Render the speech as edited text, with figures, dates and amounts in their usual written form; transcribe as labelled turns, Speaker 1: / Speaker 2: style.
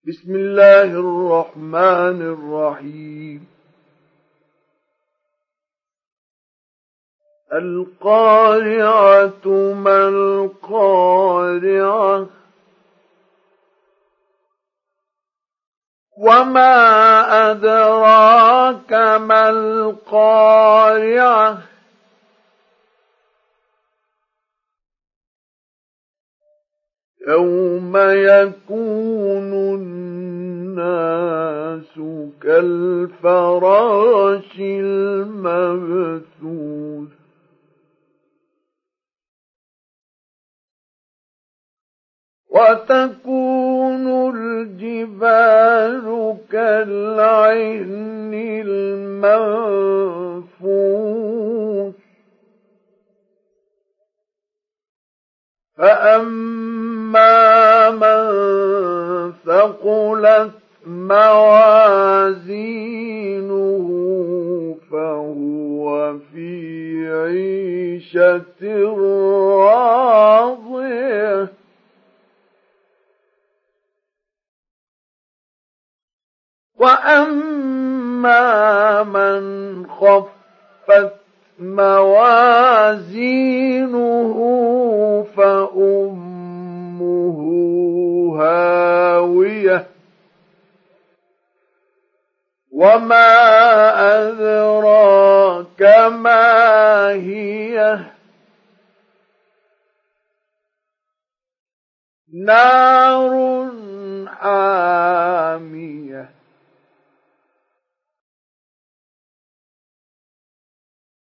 Speaker 1: بسم الله الرحمن الرحيم. القارعة ما القارعة وما أدراك ما القارعة يوم يكون الناس كالفراش المبثوث وتكون الجبال كالعهن المنفوش فأما من ثقلت موازينه فهو في عيشة راضية وأما من خفت موازينه فأمه هاوية وما أدراك ما هي نار حامية